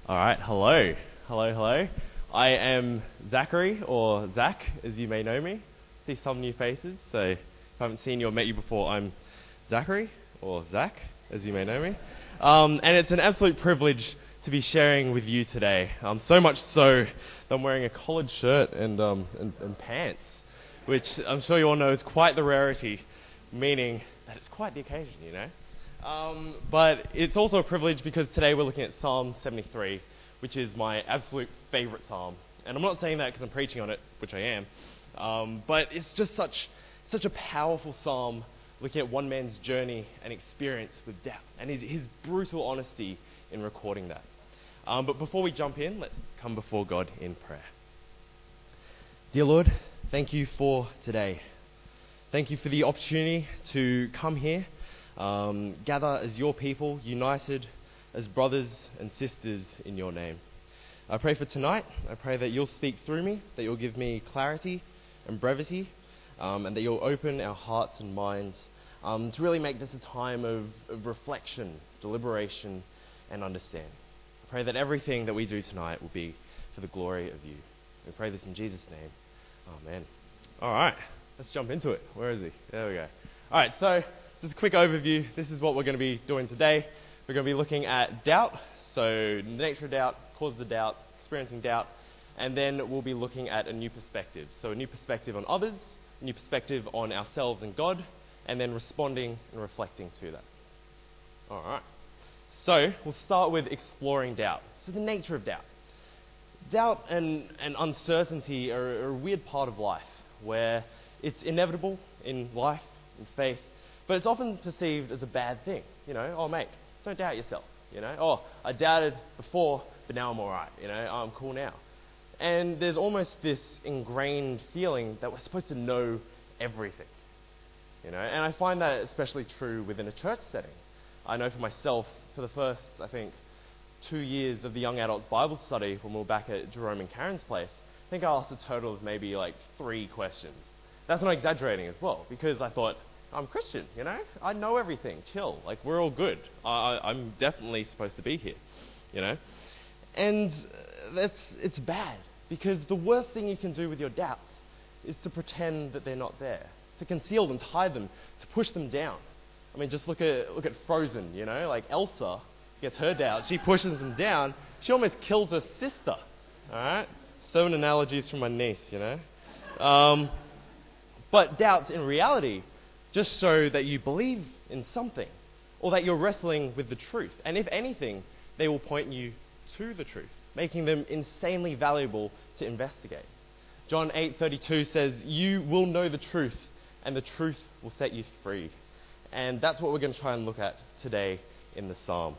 All right, hello. I am Zachary, or Zach, as you may know me. See some new faces, so if I haven't seen you or met you before, I'm Zachary, or Zach, as you may know me. And it's an absolute privilege to be sharing with you today. So much so that I'm wearing a collared shirt and pants, which I'm sure you all know is quite the rarity, meaning that it's quite the occasion, you know. But it's also a privilege because today we're looking at Psalm 73, which is my absolute favourite psalm. And I'm not saying that because I'm preaching on it, which I am, but it's just such a powerful psalm looking at one man's journey and experience with doubt and his brutal honesty in recording that. But before we jump in, let's come before God in prayer. Dear Lord, thank you for today. Thank you for the opportunity to come here, gather as your people, united as brothers and sisters in your name. I pray for tonight. I pray that you'll speak through me, that you'll give me clarity and brevity, and that you'll open our hearts and minds to really make this a time of reflection, deliberation, and understanding. I pray that everything that we do tonight will be for the glory of you. We pray this in Jesus' name. Amen. All right, let's jump into it. Where is he? There we go. All right, so just a quick overview. This is what we're going to be doing today. We're going to be looking at doubt, so the nature of doubt, causes of doubt, experiencing doubt, and then we'll be looking at a new perspective. So a new perspective on others, a new perspective on ourselves and God, and then responding and reflecting to that. All right. So we'll start with exploring doubt. So the nature of doubt. Doubt and uncertainty are a weird part of life where it's inevitable in life, in faith, but it's often perceived as a bad thing. You know, oh mate, don't doubt yourself. You know, oh, I doubted before, but now I'm all right. You know, I'm cool now. And there's almost this ingrained feeling that we're supposed to know everything. You know, and I find that especially true within a church setting. I know for myself, for the first, I think, 2 years of the young adults Bible study when we were back at Jerome and Karen's place, I think I asked a total of maybe like 3 questions. That's not exaggerating as well, because I thought, I'm Christian, you know? I know everything, chill, like we're all good. I'm definitely supposed to be here, you know? And it's bad, because the worst thing you can do with your doubts is to pretend that they're not there, to conceal them, to hide them, to push them down. I mean, just look at Frozen, you know? Like Elsa gets her doubts, she pushes them down, she almost kills her sister, alright? Certain analogies from my niece, you know? But doubts in reality just show that you believe in something, or that you're wrestling with the truth. And if anything, they will point you to the truth, making them insanely valuable to investigate. John 8:32 says, you will know the truth, and the truth will set you free. And that's what we're going to try and look at today in the psalm.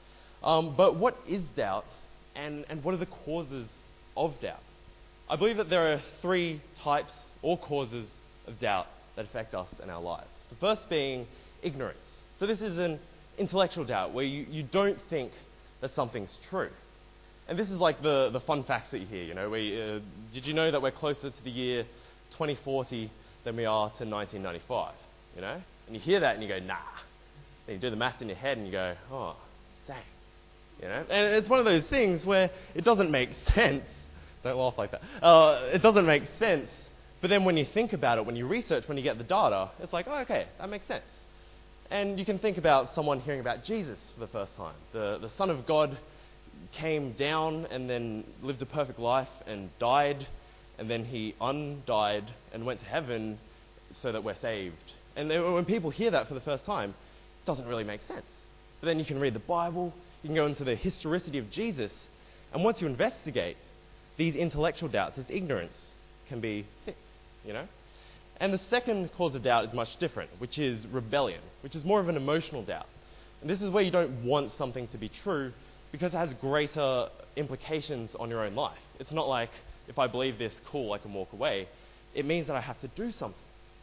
But what is doubt, and what are the causes of doubt? I believe that there are 3 types or causes of doubt that affect us in our lives. The first being ignorance. So this is an intellectual doubt where you don't think that something's true. And this is like the fun facts that you hear, you know, where did you know that we're closer to the year 2040 than we are to 1995, you know? And you hear that and you go, nah. Then you do the math in your head and you go, oh, dang. You know? And it's one of those things where it doesn't make sense. Don't laugh like that. It doesn't make sense. But then when you think about it, when you research, when you get the data, it's like, oh, okay, that makes sense. And you can think about someone hearing about Jesus for the first time. The Son of God came down and then lived a perfect life and died, and then he undied and went to heaven so that we're saved. And then when people hear that for the first time, it doesn't really make sense. But then you can read the Bible, you can go into the historicity of Jesus, and once you investigate, these intellectual doubts, this ignorance, can be fixed. You know? And the second cause of doubt is much different, which is rebellion, which is more of an emotional doubt. And this is where you don't want something to be true because it has greater implications on your own life. It's not like, if I believe this, cool, I can walk away. It means that I have to do something.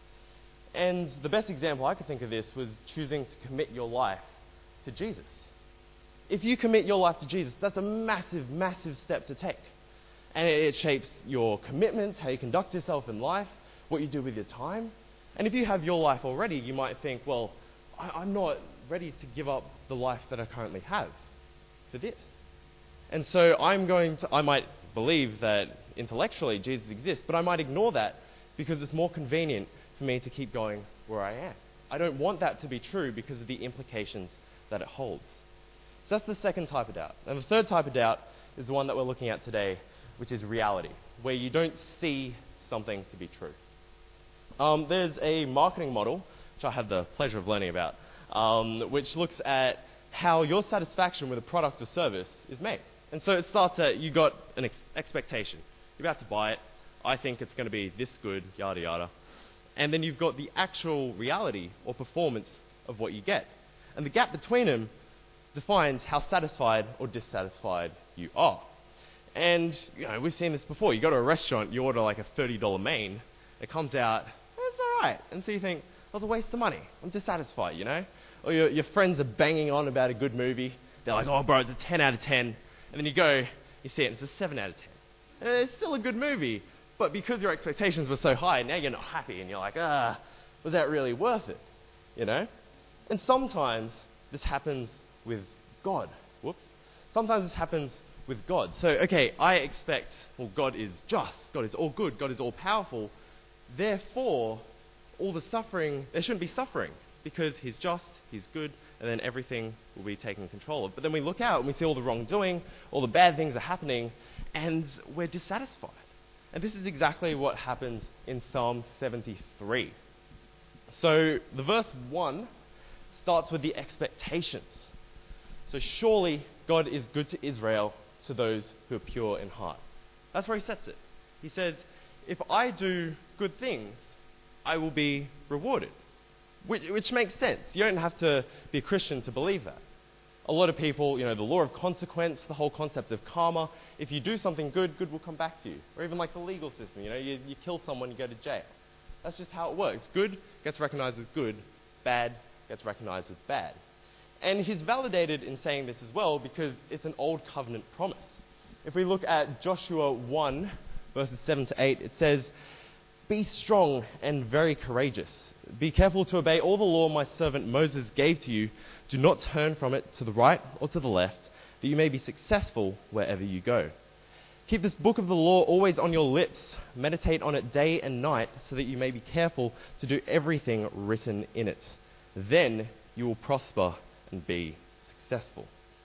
And the best example I could think of this was choosing to commit your life to Jesus. If you commit your life to Jesus, that's a massive, massive step to take. And it shapes your commitments, how you conduct yourself in life, what you do with your time. And if you have your life already, you might think, well, I'm not ready to give up the life that I currently have for this. And so I might believe that intellectually Jesus exists, but I might ignore that because it's more convenient for me to keep going where I am. I don't want that to be true because of the implications that it holds. So that's the second type of doubt. And the third type of doubt is the one that we're looking at today, which is reality, where you don't see something to be true. There's a marketing model, which I had the pleasure of learning about, which looks at how your satisfaction with a product or service is made. And so it starts at, you got an expectation. You're about to buy it. I think it's going to be this good, yada yada. And then you've got the actual reality or performance of what you get. And the gap between them defines how satisfied or dissatisfied you are. And, we've seen this before. You go to a restaurant, you order like a $30 main. It comes out, it's all right. And so you think, that was a waste of money. I'm dissatisfied, Or your friends are banging on about a good movie. They're like, oh, bro, it's a 10 out of 10. And then you go, you see it, and it's a 7 out of 10. And it's still a good movie. But because your expectations were so high, now you're not happy. And you're like, was that really worth it? And sometimes this happens with God. Sometimes this happens with God. So, okay, I expect, God is just. God is all good. God is all powerful. Therefore, all the suffering, there shouldn't be suffering because He's just, He's good, and then everything will be taken control of. But then we look out and we see all the wrongdoing, all the bad things are happening, and we're dissatisfied. And this is exactly what happens in Psalm 73. So the verse 1 starts with the expectations. So surely God is good to Israel, to those who are pure in heart. That's where he sets it. He says, if I do good things, I will be rewarded. Which makes sense. You don't have to be a Christian to believe that. A lot of people, the law of consequence, the whole concept of karma. If you do something good, good will come back to you. Or even like the legal system, you kill someone, you go to jail. That's just how it works. Good gets recognized as good, bad gets recognized as bad. And he's validated in saying this as well because it's an old covenant promise. If we look at Joshua 1, verses 7 to 8, it says, be strong and very courageous. Be careful to obey all the law my servant Moses gave to you. Do not turn from it to the right or to the left, that you may be successful wherever you go. Keep this book of the law always on your lips. Meditate on it day and night, so that you may be careful to do everything written in it. Then you will prosper and be successful.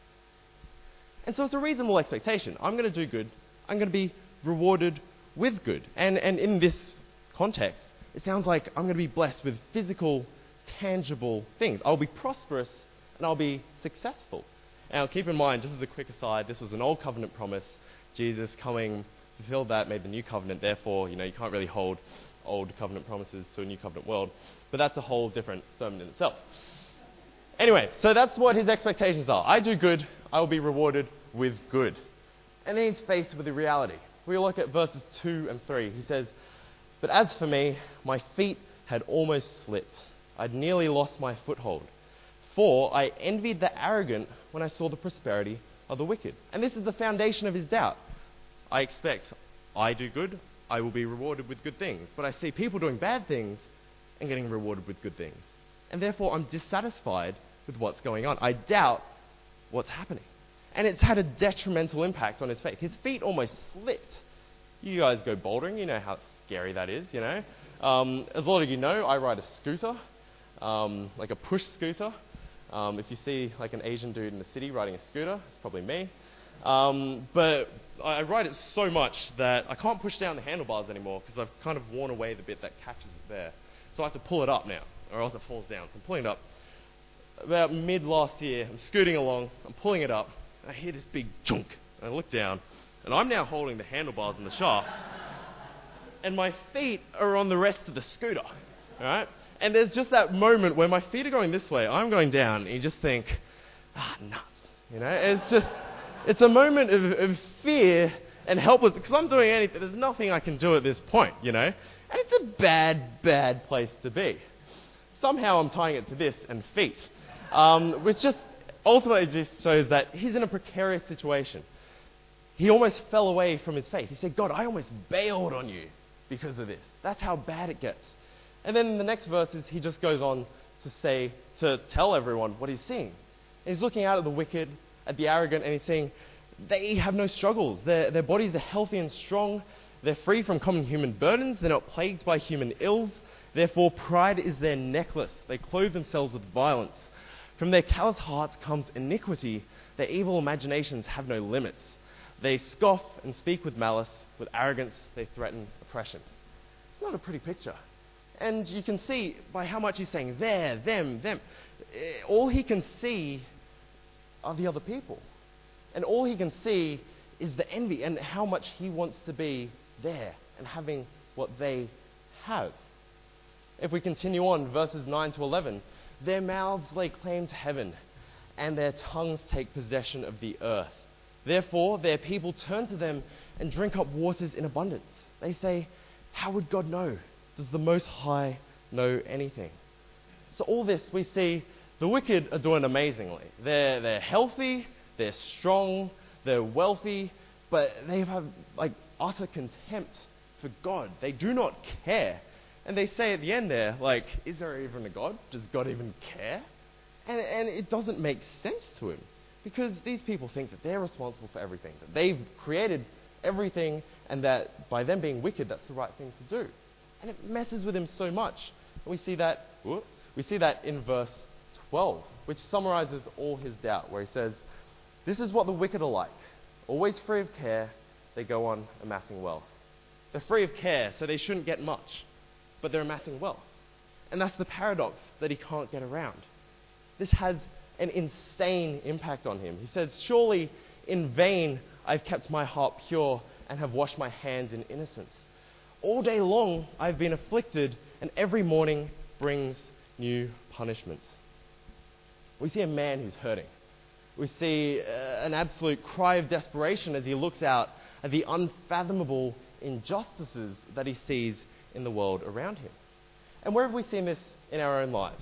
And so it's a reasonable expectation. I'm going to do good. I'm going to be rewarded with good. And in this context, it sounds like I'm going to be blessed with physical, tangible things. I'll be prosperous and I'll be successful. Now, keep in mind, just as a quick aside, this was an old covenant promise. Jesus coming, fulfilled that, made the new covenant. Therefore, you can't really hold old covenant promises to a new covenant world. But that's a whole different sermon in itself. Anyway, so that's what his expectations are. I do good, I will be rewarded with good. And then he's faced with the reality. We look at verses 2 and 3. He says, but as for me, my feet had almost slipped. I'd nearly lost my foothold. For I envied the arrogant when I saw the prosperity of the wicked. And this is the foundation of his doubt. I expect I do good, I will be rewarded with good things. But I see people doing bad things and getting rewarded with good things. And therefore I'm dissatisfied with what's going on. I doubt what's happening. And it's had a detrimental impact on his faith. His feet almost slipped. You guys go bouldering, you know how scary that is, As a lot of you know, I ride a scooter, like a push scooter. If you see like an Asian dude in the city riding a scooter, it's probably me. But I ride it so much that I can't push down the handlebars anymore because I've kind of worn away the bit that catches it there. So I have to pull it up now, or else it falls down. So I'm pulling it up. About mid last year, I'm scooting along, I'm pulling it up, and I hear this big junk. And I look down, and I'm now holding the handlebars and the shaft, and my feet are on the rest of the scooter, all right? And there's just that moment where my feet are going this way, I'm going down, and you just think, nuts, it's a moment of fear and helpless, because I'm doing anything, there's nothing I can do at this point, and it's a bad, bad place to be. Somehow I'm tying it to this and feet, which just ultimately just shows that he's in a precarious situation. He almost fell away from his faith. He said, God, I almost bailed on you because of this. That's how bad it gets. And then in the next verses, he just goes on to tell everyone what he's seeing. And he's looking out at the wicked, at the arrogant, and he's saying, They have no struggles. Their bodies are healthy and strong. They're free from common human burdens. They're not plagued by human ills. Therefore, pride is their necklace. They clothe themselves with violence. From their callous hearts comes iniquity. Their evil imaginations have no limits. They scoff and speak with malice. With arrogance, they threaten oppression. It's not a pretty picture. And you can see by how much he's saying there, them. All he can see are the other people. And all he can see is the envy and how much he wants to be there and having what they have. If we continue on, verses 9 to 11, their mouths lay claim to heaven, and their tongues take possession of the earth. Therefore, their people turn to them and drink up waters in abundance. They say, how would God know? Does the Most High know anything? So all this, we see the wicked are doing amazingly. They're healthy, they're strong, they're wealthy, but they have utter contempt for God. They do not care. And they say at the end there, is there even a God? Does God even care? And it doesn't make sense to him, because these people think that they're responsible for everything, that they've created everything, and that by them being wicked, that's the right thing to do. And it messes with him so much. And we see that in verse 12, which summarizes all his doubt, where he says, this is what the wicked are like. Always free of care, they go on amassing wealth. They're free of care, so they shouldn't get much, but they're amassing wealth. And that's the paradox that he can't get around. This has an insane impact on him. He says, surely in vain I've kept my heart pure and have washed my hands in innocence. All day long I've been afflicted, and every morning brings new punishments. We see a man who's hurting. We see an absolute cry of desperation as he looks out at the unfathomable injustices that he sees in the world around him. And where have we seen this in our own lives?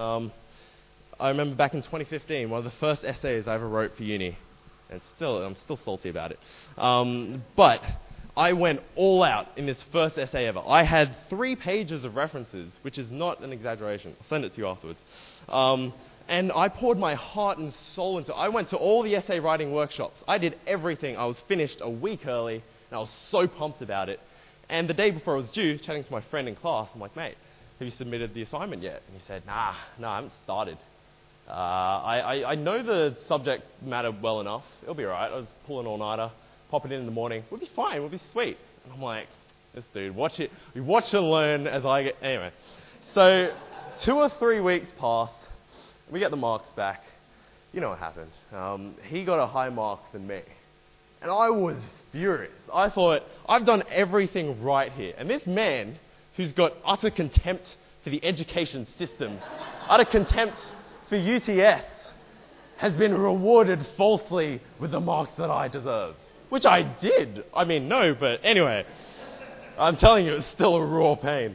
I remember back in 2015, one of the first essays I ever wrote for uni, and I'm still salty about it. But I went all out in this first essay ever. I had 3 pages of references, which is not an exaggeration. I'll send it to you afterwards. And I poured my heart and soul into it. I went to all the essay writing workshops. I did everything. I was finished a week early, and I was so pumped about it. And the day before it was due, chatting to my friend in class, I'm like, mate, have you submitted the assignment yet? And he said, nah, I haven't started. I know the subject matter well enough. It'll be all right. I'll just pull an all-nighter, pop it in the morning. We'll be fine. We'll be sweet. And I'm like, this dude, watch it. We watch and learn as I get... Anyway, so 2 or 3 weeks pass. We get the marks back. You know what happened. He got a higher mark than me. And I was furious. I thought, I've done everything right here. And this man, who's got utter contempt for the education system, utter contempt for UTS, has been rewarded falsely with the marks that I deserved. Which I did. I mean, no, but anyway. I'm telling you, it's still a raw pain.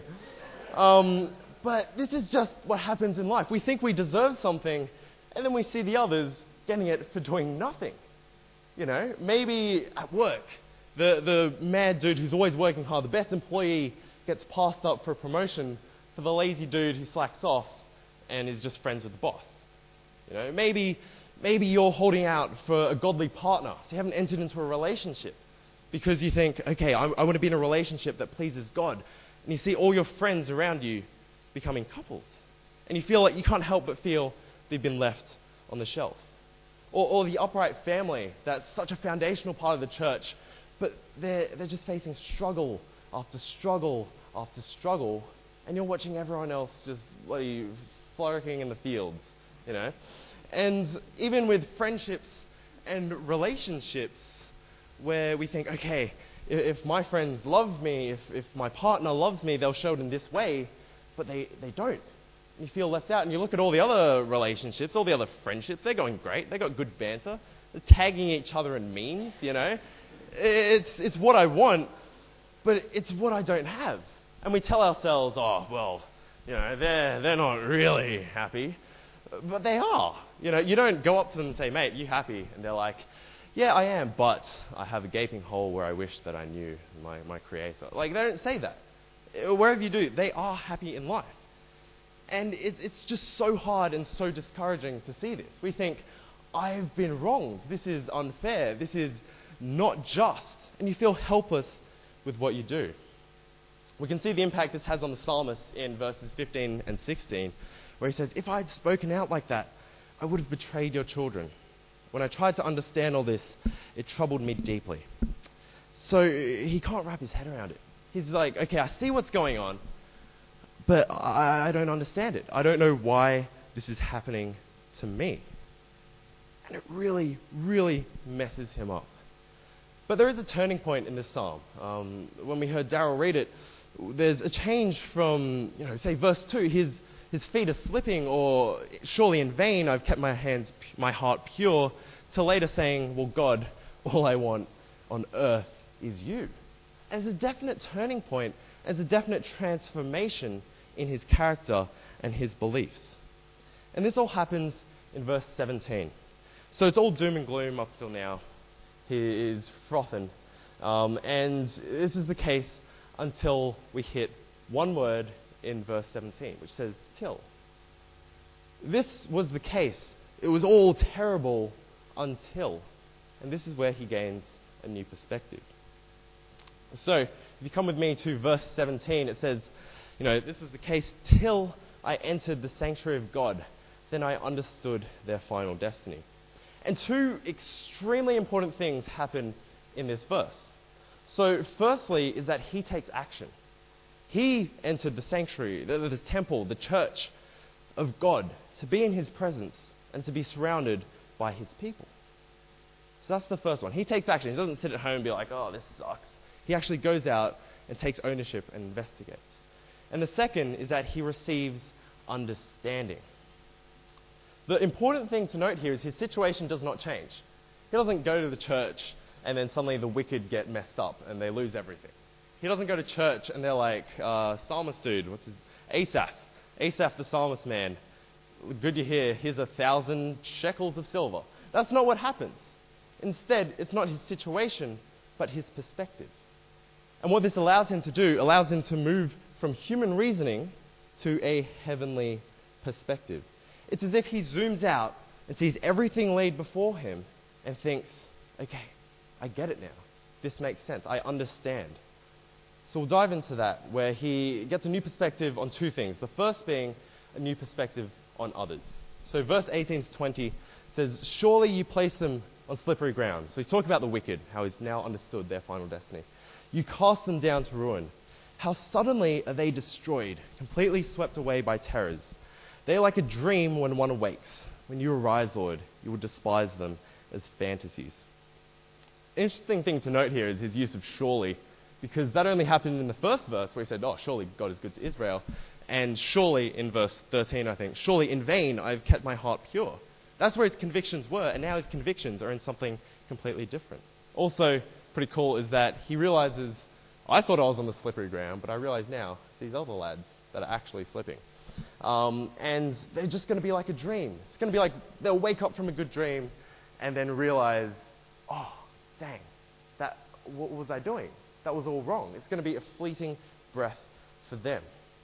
But this is just what happens in life. We think we deserve something, and then we see the others getting it for doing nothing. You know, maybe at work, the mad dude who's always working hard, the best employee, gets passed up for a promotion for the lazy dude who slacks off and is just friends with the boss. You know, maybe you're holding out for a godly partner, so you haven't entered into a relationship because you think, okay, I want to be in a relationship that pleases God. And you see all your friends around you becoming couples. And you feel like you can't help but feel they've been left on the shelf. Or the upright family, that's such a foundational part of the church, but they're just facing struggle after struggle after struggle, and you're watching everyone else just frolicking in the fields, you know. And even with friendships and relationships, where we think, okay, if my friends love me, if my partner loves me, they'll show it in this way, but they don't. You feel left out, and you look at all the other relationships, all the other friendships, they're going great, they've got good banter, they're tagging each other in memes, you know. It's what I want, but it's what I don't have. And we tell ourselves, oh, well, you know, they're not really happy, but they are. You know, you don't go up to them and say, mate, you happy? And they're like, yeah, I am, but I have a gaping hole where I wish that I knew my creator. Like, they don't say that. Wherever you do, they are happy in life. And it's just so hard and so discouraging to see this. We think, I've been wronged. This is unfair. This is not just. And you feel helpless with what you do. We can see the impact this has on the psalmist in verses 15 and 16, where he says, if I had spoken out like that, I would have betrayed your children. When I tried to understand all this, it troubled me deeply. So he can't wrap his head around it. He's like, okay, I see what's going on, but I don't understand it. I don't know why this is happening to me. And it really, really messes him up. But there is a turning point in this psalm. When we heard Daryl read it, there's a change from, say verse 2, his feet are slipping, or surely in vain I've kept my heart pure, to later saying, well, God, all I want on earth is you. And there's a definite turning point, there's a definite transformation in his character and his beliefs. And this all happens in verse 17. So it's all doom and gloom up till now. He is frothing. And this is the case until we hit one word in verse 17, which says till. This was the case. It was all terrible until. And this is where he gains a new perspective. So, if you come with me to verse 17, it says, this was the case till I entered the sanctuary of God. Then I understood their final destiny. And two extremely important things happen in this verse. So, firstly, is that he takes action. He entered the sanctuary, the temple, the church of God, to be in his presence and to be surrounded by his people. So that's the first one. He takes action. He doesn't sit at home and be like, oh, this sucks. He actually goes out and takes ownership and investigates. And the second is that he receives understanding. The important thing to note here is his situation does not change. He doesn't go to the church and then suddenly the wicked get messed up and they lose everything. He doesn't go to church and they're like, psalmist dude, Asaph the psalmist man, good to hear, here's 1,000 shekels of silver. That's not what happens. Instead, it's not his situation, but his perspective. And what this allows him to do, allows him to move from human reasoning to a heavenly perspective. It's as if he zooms out and sees everything laid before him and thinks, okay, I get it now. This makes sense. I understand. So we'll dive into that, where he gets a new perspective on two things. The first being a new perspective on others. So verse 18 to 20 says, surely you place them on slippery ground. So he's talking about the wicked, how he's now understood their final destiny. You cast them down to ruin. How suddenly are they destroyed, completely swept away by terrors. They are like a dream when one awakes. When you arise, Lord, you will despise them as fantasies. Interesting thing to note here is his use of surely, because that only happened in the first verse where he said, oh, surely God is good to Israel. And surely, in verse 13, I think, surely in vain I've kept my heart pure. That's where his convictions were, and now his convictions are in something completely different. Also, pretty cool is that he realizes, I thought I was on the slippery ground, but I realize now it's these other lads that are actually slipping. And they're just going to be like a dream. It's going to be like they'll wake up from a good dream and then realize, oh, dang, what was I doing? That was all wrong. It's going to be a fleeting breath for them.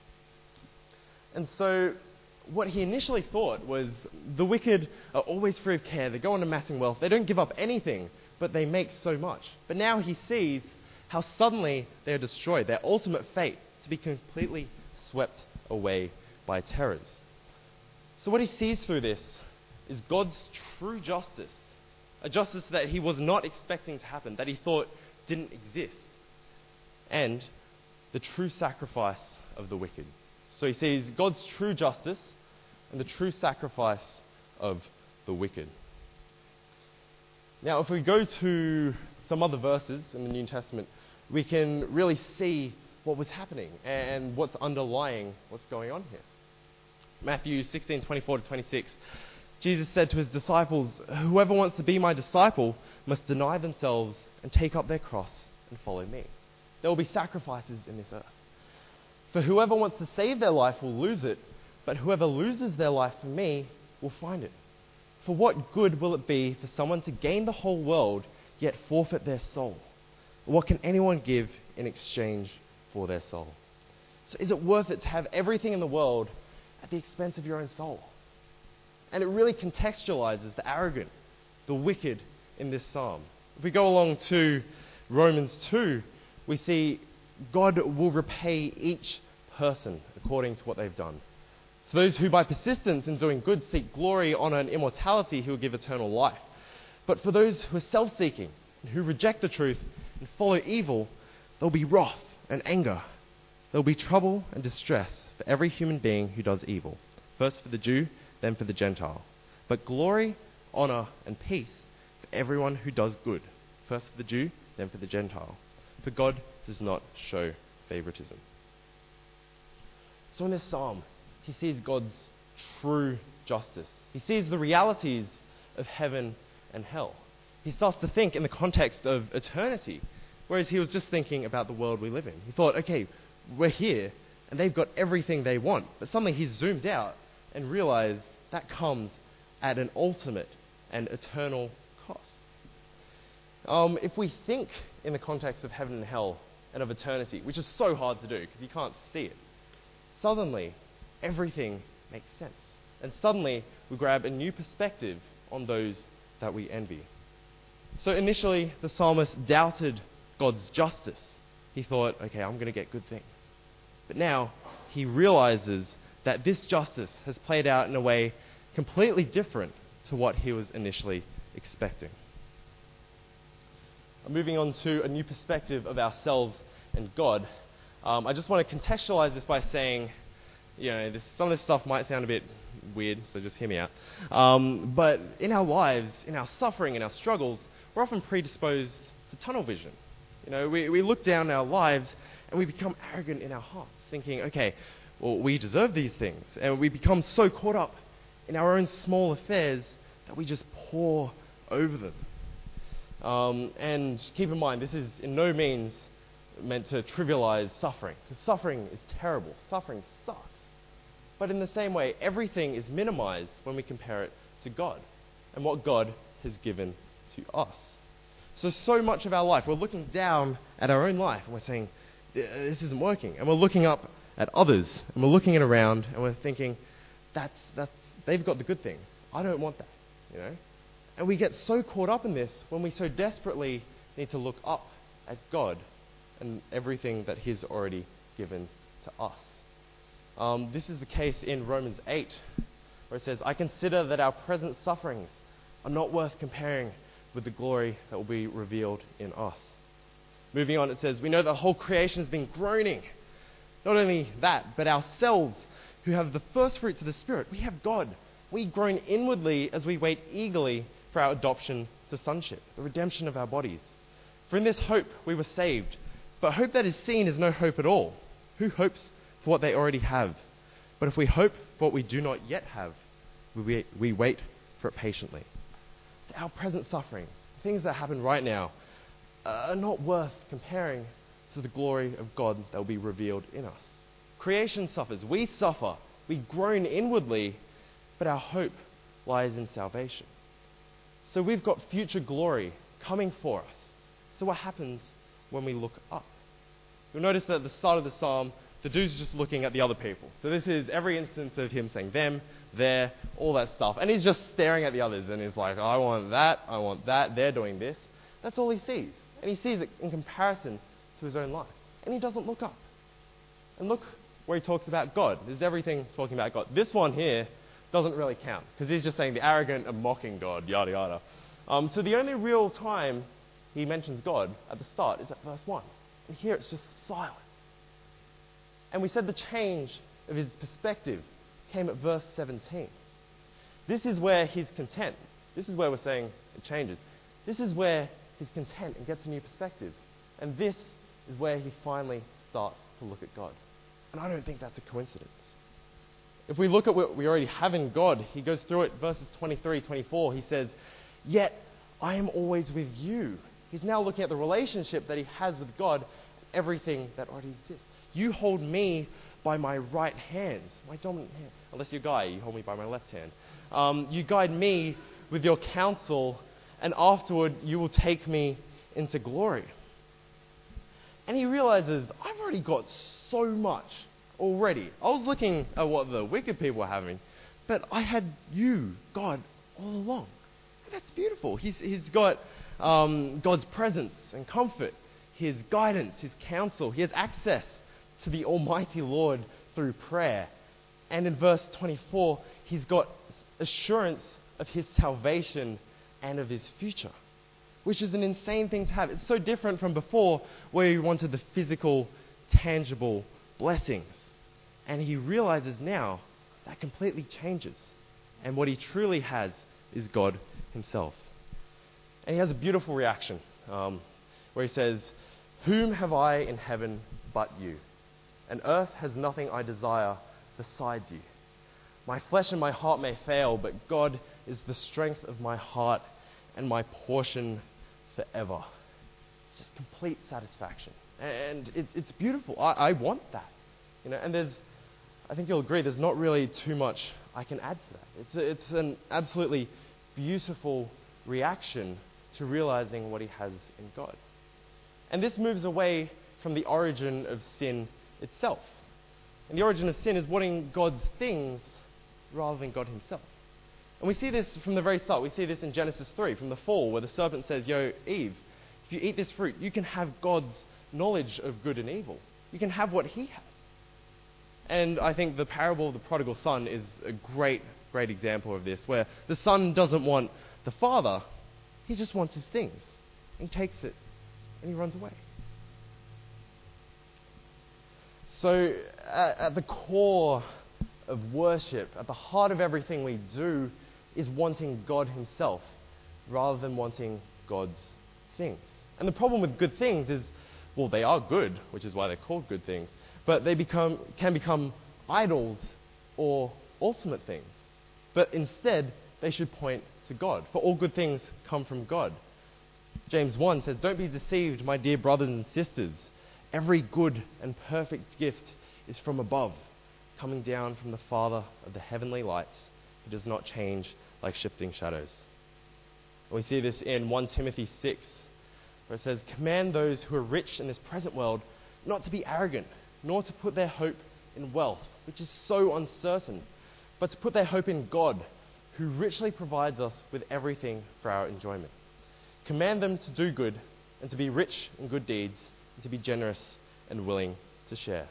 And so what he initially thought was the wicked are always free of care. They go on amassing wealth. They don't give up anything, but they make so much. But now he sees how suddenly they are destroyed, their ultimate fate to be completely swept away by terrors. So what he sees through this is God's true justice, a justice that he was not expecting to happen, that he thought didn't exist, and the true sacrifice of the wicked. So he sees God's true justice and the true sacrifice of the wicked. Now, if we go to some other verses in the New Testament, we can really see what was happening and what's underlying what's going on here. Matthew 16:24-26, Jesus said to his disciples, whoever wants to be my disciple must deny themselves and take up their cross and follow me. There will be sacrifices in this earth. For whoever wants to save their life will lose it, but whoever loses their life for me will find it. For what good will it be for someone to gain the whole world yet forfeit their soul? What can anyone give in exchange for their soul? So is it worth it to have everything in the world at the expense of your own soul? And it really contextualizes the arrogant the wicked in this psalm. If we go along to Romans 2, we see God will repay each person according to what they've done. To those who by persistence in doing good seek glory, honor, and immortality, he will give eternal life. But for those who are self-seeking, and who reject the truth and follow evil, there will be wrath and anger. There will be trouble and distress for every human being who does evil, first for the Jew, then for the Gentile. But glory, honor, and peace for everyone who does good, first for the Jew, then for the Gentile. For God does not show favoritism. So in this psalm, he sees God's true justice. He sees the realities of heaven and hell. He starts to think in the context of eternity, whereas he was just thinking about the world we live in. He thought, okay, we're here, and they've got everything they want. But suddenly he's zoomed out and realized that comes at an ultimate and eternal cost. If we think in the context of heaven and hell and of eternity, which is so hard to do because you can't see it, suddenly everything makes sense. And suddenly we grab a new perspective on those that we envy. So initially the psalmist doubted God's justice. He thought, okay, I'm going to get good things. But now he realizes that this justice has played out in a way completely different to what he was initially expecting. Moving on to a new perspective of ourselves and God, I just want to contextualize this by saying, some of this stuff might sound a bit weird, so just hear me out. But in our lives, in our suffering, in our struggles, we're often predisposed to tunnel vision. We look down our lives and we become arrogant in our hearts, thinking, okay, well, we deserve these things. And we become so caught up in our own small affairs that we just pour over them. And keep in mind, this is in no means meant to trivialize suffering, because suffering is terrible. Suffering sucks. But in the same way, everything is minimized when we compare it to God and what God has given to us. So much of our life, we're looking down at our own life and we're saying, this isn't working. And we're looking up at others and we're looking around and we're thinking, they've got the good things. I don't want that, And we get so caught up in this when we so desperately need to look up at God and everything that He's already given to us. This is the case in Romans 8, where it says, I consider that our present sufferings are not worth comparing with the glory that will be revealed in us. Moving on, it says, we know the whole creation has been groaning. Not only that, but ourselves, who have the first fruits of the Spirit, we have God. We groan inwardly as we wait eagerly for our adoption to sonship, the redemption of our bodies. For in this hope we were saved. But hope that is seen is no hope at all. Who hopes for what they already have? But if we hope for what we do not yet have, we wait for it patiently. So our present sufferings, things that happen right now, are not worth comparing to the glory of God that will be revealed in us. Creation suffers. We suffer. We groan inwardly, but our hope lies in salvation. So we've got future glory coming for us. So what happens when we look up? You'll notice that at the start of the psalm, the dude's just looking at the other people. So this is every instance of him saying them, there, all that stuff. And he's just staring at the others and he's like, I want that, they're doing this. That's all he sees. And he sees it in comparison to his own life. And he doesn't look up. And look where he talks about God. There's everything talking about God. This one here doesn't really count because he's just saying the arrogant and mocking God, yada yada. So the only real time he mentions God at the start is at verse 1. And here it's just silent. And we said the change of his perspective came at verse 17. This is where he's content. This is where we're saying it changes. This is where he's content and gets a new perspective. And this is where he finally starts to look at God. And I don't think that's a coincidence. If we look at what we already have in God, he goes through it, verses 23, 24, he says, yet I am always with you. He's now looking at the relationship that he has with God, everything that already exists. You hold me by my right hand, my dominant hand. Unless you're a guy, you hold me by my left hand. You guide me with your counsel, and afterward you will take me into glory. And he realizes, I've already got so much already. I was looking at what the wicked people were having, but I had you, God, all along. That's beautiful. He's got God's presence and comfort, His guidance, His counsel. He has access to the Almighty Lord through prayer. And in verse 24, he's got assurance of his salvation and of his future, which is an insane thing to have. It's so different from before, where he wanted the physical, tangible blessings. And he realizes now that completely changes. And what he truly has is God himself. And he has a beautiful reaction where he says, "Whom have I in heaven but you? And earth has nothing I desire besides you. My flesh and my heart may fail, but God is the strength of my heart and my portion forever." It's just complete satisfaction. And it's beautiful. I want that. And I think you'll agree, there's not really too much I can add to that. It's an absolutely beautiful reaction to realizing what he has in God. And this moves away from the origin of sin itself. And the origin of sin is wanting God's things rather than God himself. And we see this from the very start. We see this in Genesis 3, from the fall, where the serpent says, Eve, if you eat this fruit, you can have God's knowledge of good and evil. You can have what he has. And I think the parable of the prodigal son is a great, great example of this, where the son doesn't want the father, he just wants his things. He takes it and he runs away. So at the core of worship, at the heart of everything we do, is wanting God himself rather than wanting God's things. And the problem with good things is, well, they are good, which is why they're called good things, but they can become idols or ultimate things. But instead, they should point to God, for all good things come from God. James 1 says, "Don't be deceived, my dear brothers and sisters. Every good and perfect gift is from above, coming down from the Father of the heavenly lights, who does not change like shifting shadows." And we see this in 1 Timothy 6, where it says, "Command those who are rich in this present world not to be arrogant, nor to put their hope in wealth, which is so uncertain, but to put their hope in God, who richly provides us with everything for our enjoyment. Command them to do good and to be rich in good deeds, and to be generous and willing to share."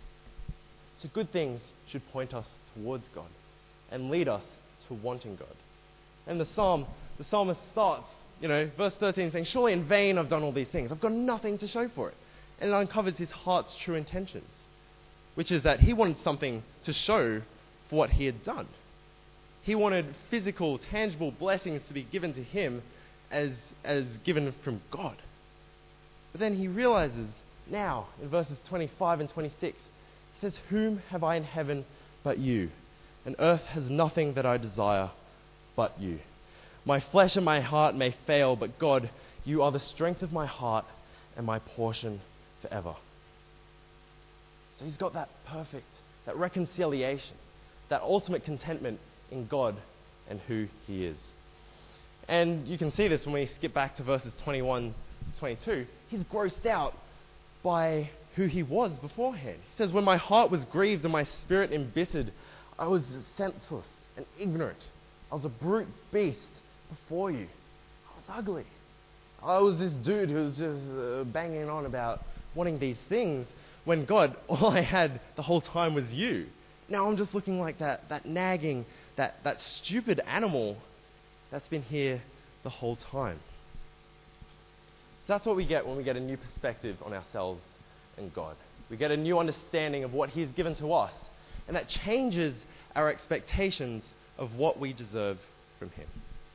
So good things should point us towards God and lead us to wanting God. And the psalmist starts, verse 13 saying, "Surely in vain I've done all these things. I've got nothing to show for it." And it uncovers his heart's true intentions, which is that he wanted something to show for what he had done. He wanted physical, tangible blessings to be given to him as given from God. But then he realizes now, in verses 25 and 26, he says, "Whom have I in heaven but you? And earth has nothing that I desire but you. My flesh and my heart may fail, but God, you are the strength of my heart and my portion forever." So he's got that reconciliation, that ultimate contentment in God and who he is. And you can see this when we skip back to verses 21 to 22. He's grossed out by who he was beforehand. He says, "When my heart was grieved and my spirit embittered, I was senseless and ignorant. I was a brute beast before you. I was ugly. I was this dude who was just banging on about wanting these things, when God, all I had the whole time was you. Now I'm just looking like that nagging, that stupid animal that's been here the whole time." So that's what we get when we get a new perspective on ourselves and God. We get a new understanding of what he's given to us, and that changes our expectations of what we deserve from him.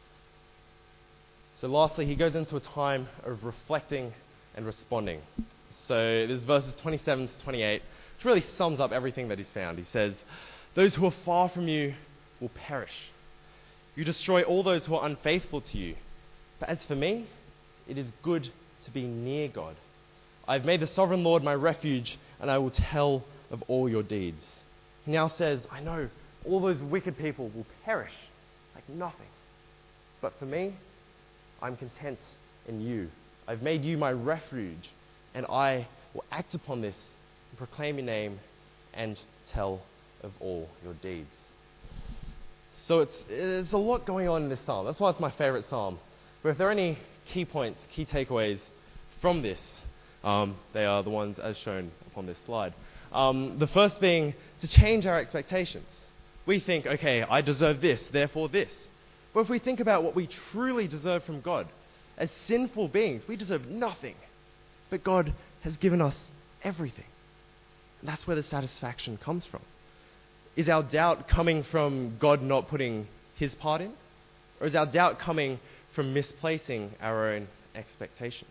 So lastly, he goes into a time of reflecting and responding. So there's verses 27 to 28, which really sums up everything that he's found. He says, "Those who are far from you will perish. You destroy all those who are unfaithful to you. But as for me, it is good to be near God. I have made the sovereign Lord my refuge, and I will tell of all your deeds." He now says, "I know all those wicked people will perish like nothing. But for me, I'm content in you. I've made you my refuge, and I will act upon this and proclaim your name and tell of all your deeds." So there's a lot going on in this psalm. That's why it's my favorite psalm. But if there are any key points, key takeaways from this, they are the ones as shown upon this slide. The first being to change our expectations. We think, okay, I deserve this, therefore this. But if we think about what we truly deserve from God, as sinful beings, we deserve nothing. But God has given us everything. And that's where the satisfaction comes from. Is our doubt coming from God not putting his part in? Or is our doubt coming from misplacing our own expectations?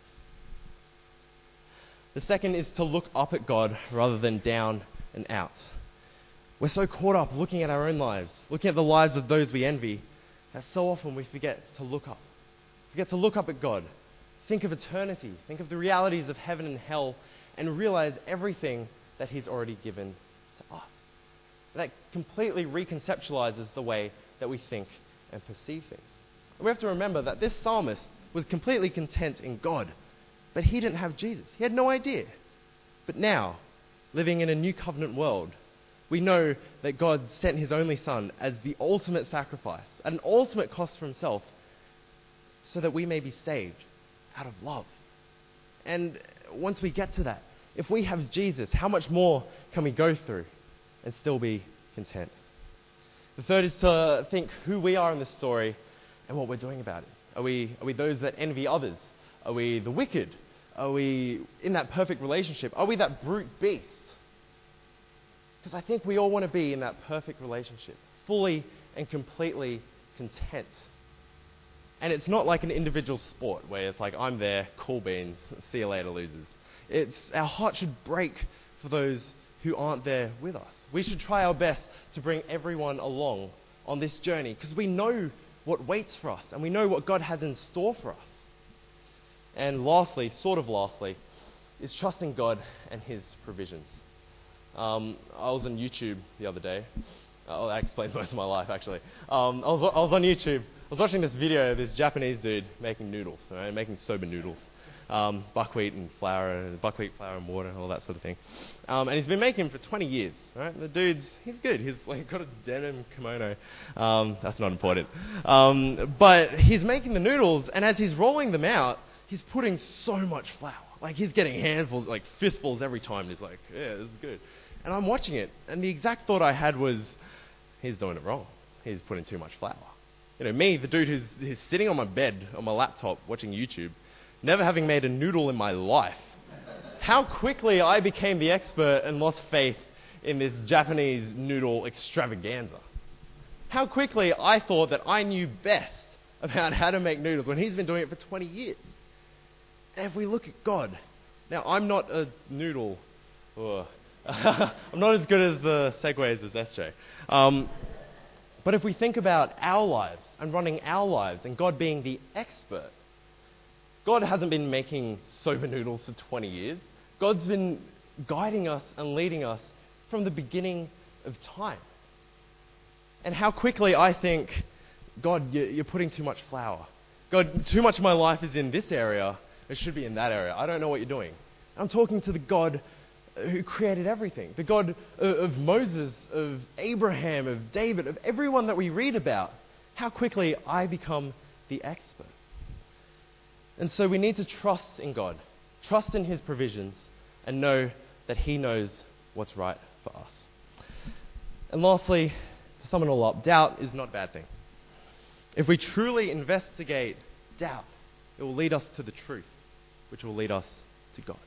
The second is to look up at God rather than down and out. We're so caught up looking at our own lives, looking at the lives of those we envy, that so often we forget to look up. Forget to look up at God. Think of eternity. Think of the realities of heaven and hell and realize everything that he's already given to us. That completely reconceptualizes the way that we think and perceive things. And we have to remember that this psalmist was completely content in God, but he didn't have Jesus. He had no idea. But now, living in a new covenant world, we know that God sent his only Son as the ultimate sacrifice, at an ultimate cost for himself, so that we may be saved out of love. And once we get to that, if we have Jesus, how much more can we go through and still be content? The third is to think who we are in this story and what we're doing about it. Are we those that envy others? Are we the wicked? Are we in that perfect relationship? Are we that brute beast? Because I think we all want to be in that perfect relationship, fully and completely content. And it's not like an individual sport where it's like, I'm there, cool beans, see you later, losers. Our heart should break for those who aren't there with us. We should try our best to bring everyone along on this journey because we know what waits for us and we know what God has in store for us. And lastly, is trusting God and his provisions. I was on YouTube the other day. That explains most of my life, actually. I was on YouTube. I was watching this video of this Japanese dude making noodles, right? Making soba noodles. Buckwheat flour and water and all that sort of thing. And he's been making them for 20 years, right? The dude's, he's good. He's like got a denim kimono. That's not important. But he's making the noodles, and as he's rolling them out, he's putting so much flour. Like he's getting handfuls, like fistfuls every time. He's like, yeah, this is good. And I'm watching it, and the exact thought I had was, he's doing it wrong. He's putting too much flour. You know, me, the dude who's sitting on my bed, on my laptop, watching YouTube, never having made a noodle in my life. How quickly I became the expert and lost faith in this Japanese noodle extravaganza. How quickly I thought that I knew best about how to make noodles when he's been doing it for 20 years. And if we look at God, now I'm not a noodle, I'm not as good as the segues as SJ. But if we think about our lives and running our lives and God being the expert, God hasn't been making soba noodles for 20 years. God's been guiding us and leading us from the beginning of time. And how quickly I think, God, you're putting too much flour. God, too much of my life is in this area. It should be in that area. I don't know what you're doing. I'm talking to the God who created everything. The God of Moses, of Abraham, of David, of everyone that we read about. How quickly I become the expert. And so we need to trust in God, trust in his provisions, and know that he knows what's right for us. And lastly, to sum it all up, doubt is not a bad thing. If we truly investigate doubt, it will lead us to the truth, which will lead us to God.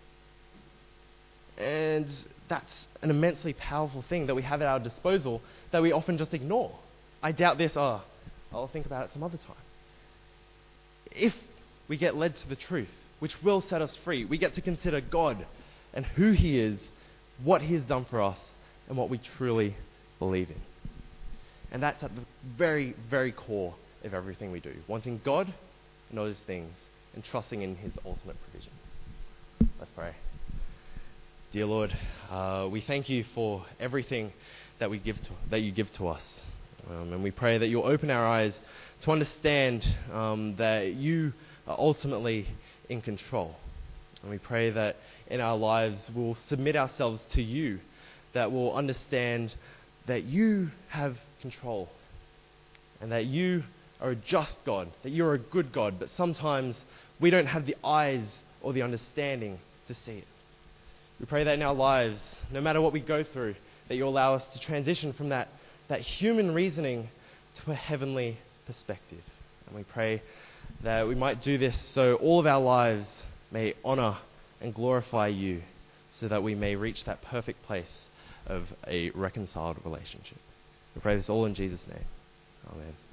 And that's an immensely powerful thing that we have at our disposal that we often just ignore. I doubt this, I'll think about it some other time. If we get led to the truth, which will set us free, we get to consider God and who he is, what he has done for us, and what we truly believe in. And that's at the very, very core of everything we do. Wanting God and all those things, and trusting in his ultimate provisions. Let's pray. Dear Lord, we thank you for everything that you give to us. And we pray that you'll open our eyes to understand that you are ultimately in control. And we pray that in our lives we'll submit ourselves to you, that we'll understand that you have control and that you are a just God, that you're a good God, but sometimes we don't have the eyes or the understanding to see it. We pray that in our lives, no matter what we go through, that you allow us to transition from that human reasoning to a heavenly perspective. And we pray that we might do this so all of our lives may honor and glorify you, so that we may reach that perfect place of a reconciled relationship. We pray this all in Jesus' name. Amen.